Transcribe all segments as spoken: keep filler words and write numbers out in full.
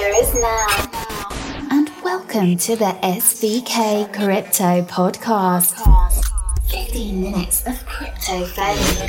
future is now. And welcome to the S V K Crypto Podcast. fifteen minutes of crypto fame.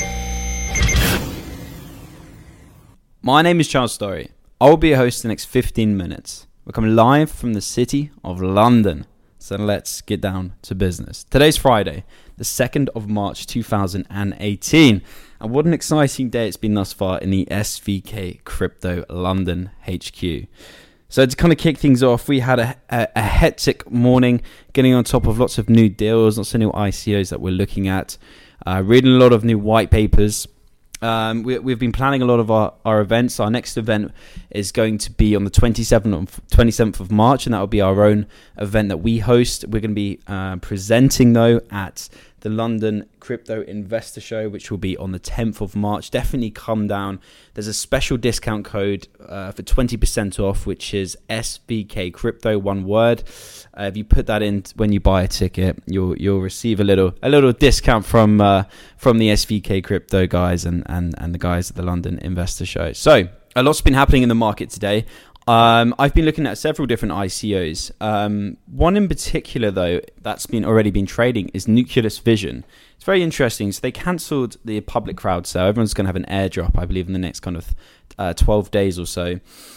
My name is Charles Story. I will be your host the next fifteen minutes. We're coming live from the city of London. So let's get down to business. Today's Friday, the second of March two thousand eighteen. And what an exciting day it's been thus far in the S V K Crypto London H Q. So to kind of kick things off, we had a, a, a hectic morning, getting on top of lots of new deals, lots of new I C Os that we're looking at, uh, reading a lot of new white papers. Um, we, we've been planning a lot of our, our events. Our next event is going to be on the twenty-seventh of, twenty-seventh of March, and that will be our own event that we host. We're going to be uh, presenting, though, at the London Crypto Investor Show, which will be on the tenth of March. Definitely come down. There's a special discount code uh, for twenty percent off, which is S V K Crypto, one word. Uh, if you put that in when you buy a ticket, you'll you'll receive a little a little discount from uh, from the S V K Crypto guys and, and, and the guys at the London Investor Show. So a lot's been happening in the market today. Um, I've been looking at several different I C Os. Um, one in particular, though, that's been already been trading is Nucleus Vision. It's very interesting. So they cancelled the public crowd sale. Everyone's going to have an airdrop, I believe, in the next kind of uh, twelve days or so.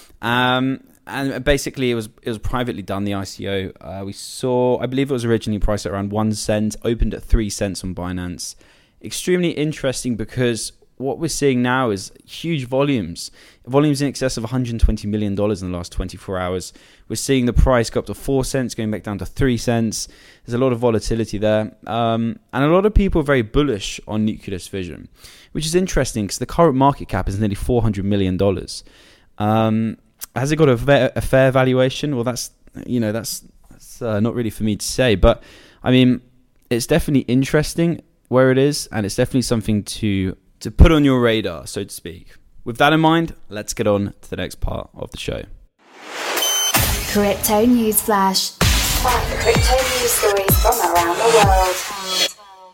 Um, and basically, it was it was privately done. The I C O uh, we saw, I believe, it was originally priced at around one cent, opened at three cents on Binance. Extremely interesting because what we're seeing now is huge volumes, volumes in excess of one hundred twenty million dollars in the last twenty-four hours. We're seeing the price go up to four cents, going back down to three cents. There's a lot of volatility there. Um, and a lot of people are very bullish on Nucleus Vision, which is interesting because the current market cap is nearly four hundred million dollars. Um, has it got a fair, a fair valuation? Well, that's, you know, that's, that's uh, not really for me to say. But, I mean, it's definitely interesting where it is, and it's definitely something to... to put on your radar, so to speak. With that in mind, let's get on to the next part of the show. Crypto News Flash. Five crypto news stories from around the world.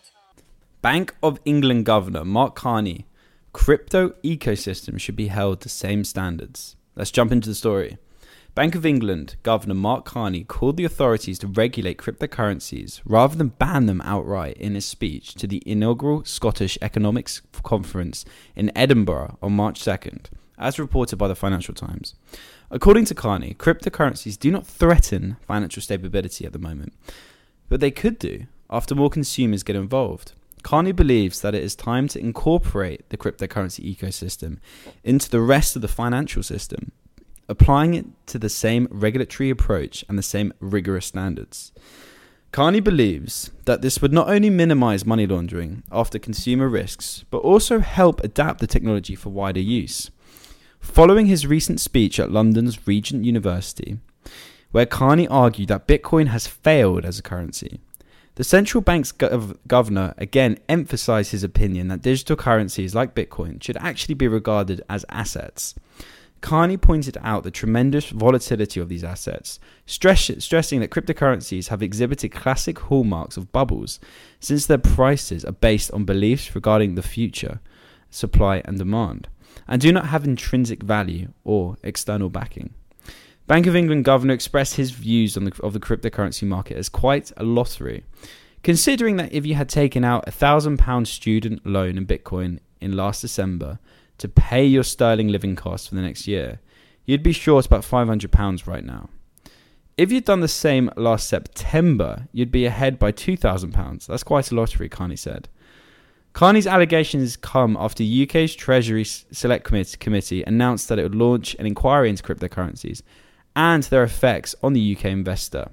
Bank of England Governor Mark Carney. Crypto ecosystem should be held to same standards. Let's jump into the story. Bank of England Governor Mark Carney called the authorities to regulate cryptocurrencies rather than ban them outright in his speech to the inaugural Scottish Economics Conference in Edinburgh on March second, as reported by the Financial Times. According to Carney, cryptocurrencies do not threaten financial stability at the moment, but they could do after more consumers get involved. Carney believes that it is time to incorporate the cryptocurrency ecosystem into the rest of the financial system, applying it to the same regulatory approach and the same rigorous standards. Carney believes that this would not only minimize money laundering after consumer risks, but also help adapt the technology for wider use. Following his recent speech at London's Regent University, where Carney argued that Bitcoin has failed as a currency, the central bank's gov- governor again emphasized his opinion that digital currencies like Bitcoin should actually be regarded as assets. Carney pointed out the tremendous volatility of these assets, stress, stressing that cryptocurrencies have exhibited classic hallmarks of bubbles since their prices are based on beliefs regarding the future, supply and demand, and do not have intrinsic value or external backing. Bank of England Governor expressed his views on the, of the cryptocurrency market as quite a lottery, considering that if you had taken out a one thousand pounds student loan in Bitcoin in last December to pay your sterling living costs for the next year, you'd be short about five hundred pounds right now. If you'd done the same last September, you'd be ahead by two thousand pounds. That's quite a lottery, Carney said. Carney's allegations come after U K's Treasury Select Committee announced that it would launch an inquiry into cryptocurrencies and their effects on the U K investor.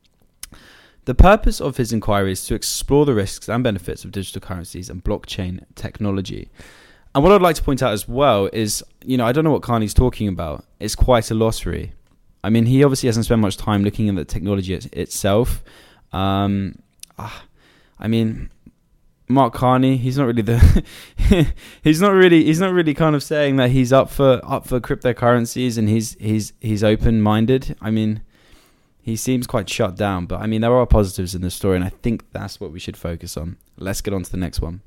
The purpose of his inquiry is to explore the risks and benefits of digital currencies and blockchain technology. And what I'd like to point out as well is, you know, I don't know what Carney's talking about. It's quite a lottery. I mean, he obviously hasn't spent much time looking at the technology it, itself. Um, I mean, Mark Carney, he's not really the, he's not really, he's not really kind of saying that he's up for up for cryptocurrencies and he's he's he's open-minded. I mean, he seems quite shut down. But I mean, there are positives in the story, and I think that's what we should focus on. Let's get on to the next one.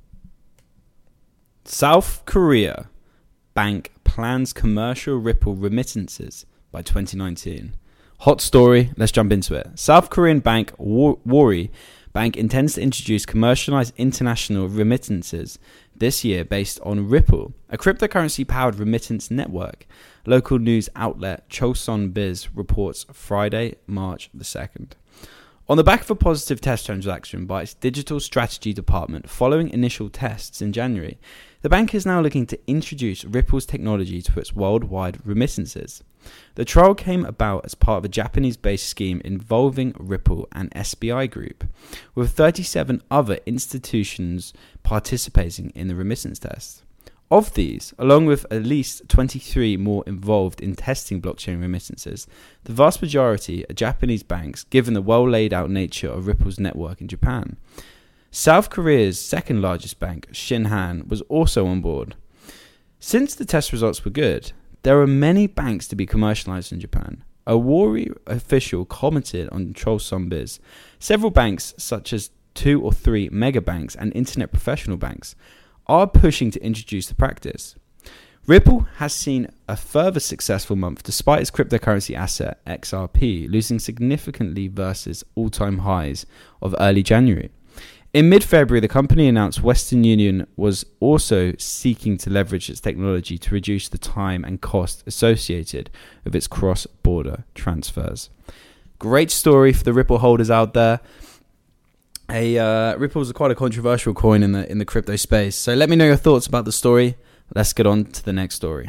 South Korea bank plans commercial Ripple remittances by twenty nineteen. Hot story, let's jump into it. South Korean bank Woori Bank intends to introduce commercialized international remittances this year based on Ripple, a cryptocurrency-powered remittance network. Local news outlet Chosun Biz reports Friday, March the second. On the back of a positive test transaction by its digital strategy department following initial tests in January, the bank is now looking to introduce Ripple's technology to its worldwide remittances. The trial came about as part of a Japanese-based scheme involving Ripple and S B I Group, with thirty-seven other institutions participating in the remittance test. Of these, along with at least twenty-three more involved in testing blockchain remittances, the vast majority are Japanese banks, given the well-laid-out nature of Ripple's network in Japan. South Korea's second largest bank, Shinhan, was also on board. Since the test results were good, there are many banks to be commercialized in Japan. A Woori official commented on Chosun Biz. Several banks, such as two or three mega banks and internet professional banks, are pushing to introduce the practice. Ripple has seen a further successful month despite its cryptocurrency asset X R P losing significantly versus all-time highs of early January. In mid-February, the company announced Western Union was also seeking to leverage its technology to reduce the time and cost associated with its cross-border transfers. Great story for the Ripple holders out there. A uh, Ripple is quite a controversial coin in the in the crypto space. So let me know your thoughts about the story. Let's get on to the next story.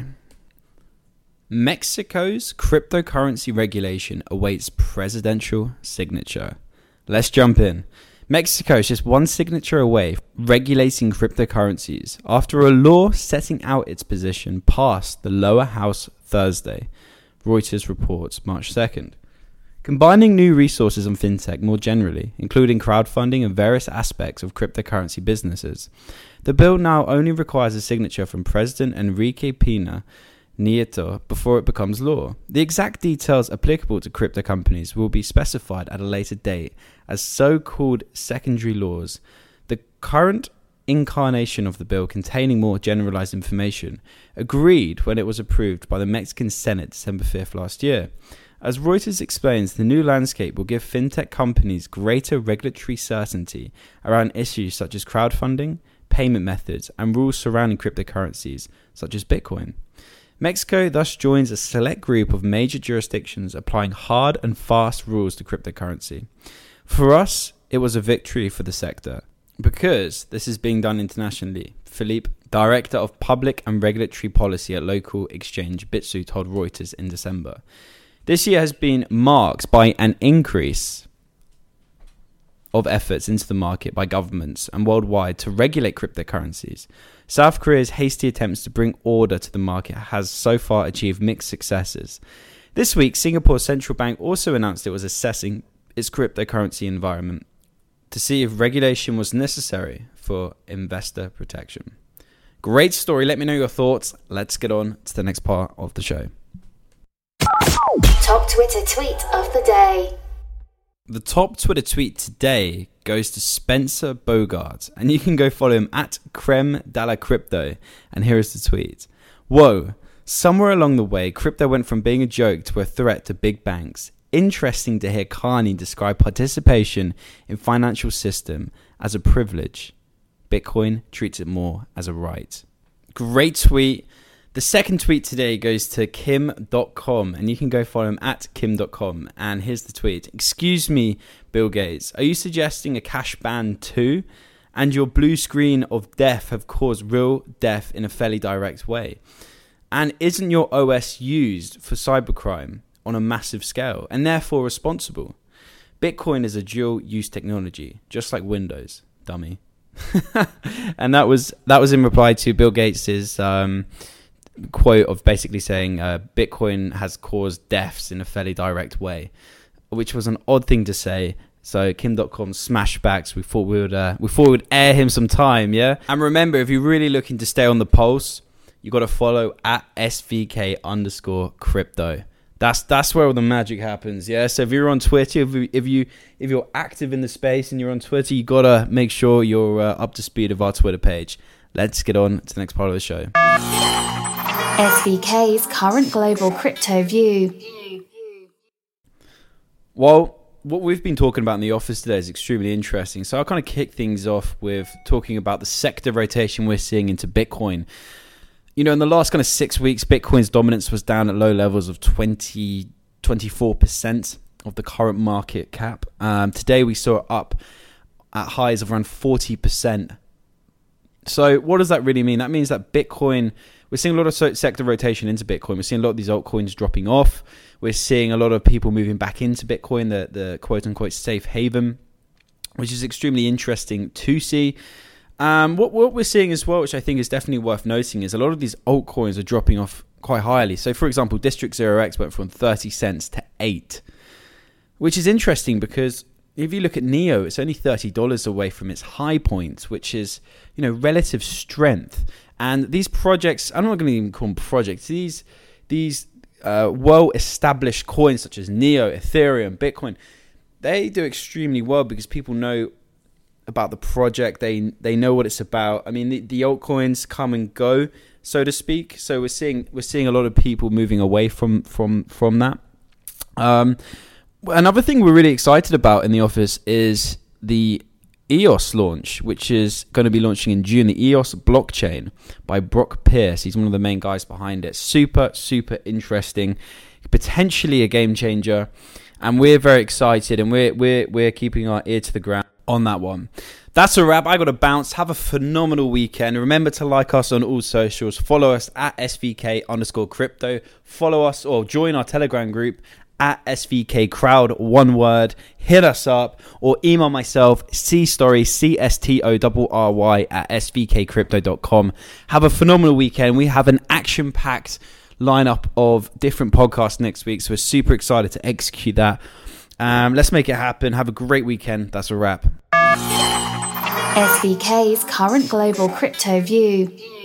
Mexico's cryptocurrency regulation awaits presidential signature. Let's jump in. Mexico is just one signature away from regulating cryptocurrencies after a law setting out its position passed the lower house Thursday, Reuters reports March second. Combining new resources on fintech more generally, including crowdfunding and various aspects of cryptocurrency businesses, the bill now only requires a signature from President Enrique Pena Nieto before it becomes law. The exact details applicable to crypto companies will be specified at a later date as so-called secondary laws. The current incarnation of the bill, containing more generalized information, agreed when it was approved by the Mexican Senate December fifth last year. As Reuters explains, the new landscape will give fintech companies greater regulatory certainty around issues such as crowdfunding, payment methods, and rules surrounding cryptocurrencies, such as Bitcoin. Mexico thus joins a select group of major jurisdictions applying hard and fast rules to cryptocurrency. For us, it was a victory for the sector, because this is being done internationally. Philippe, Director of Public and Regulatory Policy at local exchange Bitso, told Reuters in December. This year has been marked by an increase of efforts into the market by governments and worldwide to regulate cryptocurrencies. South Korea's hasty attempts to bring order to the market has so far achieved mixed successes. This week, Singapore's central bank also announced it was assessing its cryptocurrency environment to see if regulation was necessary for investor protection. Great story. Let me know your thoughts. Let's get on to the next part of the show. Top Twitter tweet of the day. The top Twitter tweet today goes to Spencer Bogart, and you can go follow him at Creme de la Crypto. And here is the tweet. Whoa, somewhere along the way, crypto went from being a joke to a threat to big banks. Interesting to hear Carney describe participation in financial system as a privilege. Bitcoin treats it more as a right. Great tweet. The second tweet today goes to Kim dot com, and you can go follow him at Kim dot com. And here's the tweet. Excuse me, Bill Gates, are you suggesting a cash ban too? And your blue screen of death have caused real death in a fairly direct way. And isn't your O S used for cybercrime on a massive scale and therefore responsible? Bitcoin is a dual-use technology, just like Windows, dummy. And that was that was in reply to Bill Gates's um, quote of basically saying uh, Bitcoin has caused deaths in a fairly direct way, which was an odd thing to say. So Kim dot com smashbacks. We thought we would uh, we thought we would air him some time, yeah. And remember, if you're really looking to stay on the pulse, you got to follow at S V K underscore crypto. That's that's where all the magic happens, yeah. So if you're on Twitter, if you if you if you're active in the space and you're on Twitter, you gotta make sure you're uh, up to speed of our Twitter page. Let's get on to the next part of the show. S V K's current global crypto view. Well, what we've been talking about in the office today is extremely interesting. So I'll kind of kick things off with talking about the sector rotation we're seeing into Bitcoin. You know, in the last kind of six weeks, Bitcoin's dominance was down at low levels of twenty, twenty-four percent of the current market cap. Um, today we saw it up at highs of around forty percent. So what does that really mean? That means that Bitcoin, we're seeing a lot of sector rotation into Bitcoin. We're seeing a lot of these altcoins dropping off. We're seeing a lot of people moving back into Bitcoin, the, the quote-unquote safe haven, which is extremely interesting to see. Um, what, what we're seeing as well, which I think is definitely worth noting, is a lot of these altcoins are dropping off quite highly. So, for example, District zero x went from thirty cents to eight, which is interesting because if you look at Neo, it's only thirty dollars away from its high point, which is, you know, relative strength. And these projects, I'm not going to even call them projects, these these uh, well-established coins such as Neo, Ethereum, Bitcoin, they do extremely well because people know about the project. They they know what it's about. I mean, the, the altcoins come and go, so to speak. So we're seeing we're seeing a lot of people moving away from from from that. Um, another thing we're really excited about in the office is the E O S launch, which is going to be launching in June. The E O S blockchain by Brock Pierce. He's one of the main guys behind it. Super, super interesting. Potentially a game changer. And we're very excited, and we're we're we're keeping our ear to the ground on that one. That's a wrap. I got to bounce. Have a phenomenal weekend. Remember to like us on all socials. Follow us at S V K underscore crypto. Follow us or join our Telegram group at S V K Crowd, one word. Hit us up or email myself, cstory, C S T O R R Y, at S V K crypto dot com. Have a phenomenal weekend. We have an action-packed lineup of different podcasts next week, so we're super excited to execute that. Um, let's make it happen. Have a great weekend. That's a wrap. S V K's current global crypto view.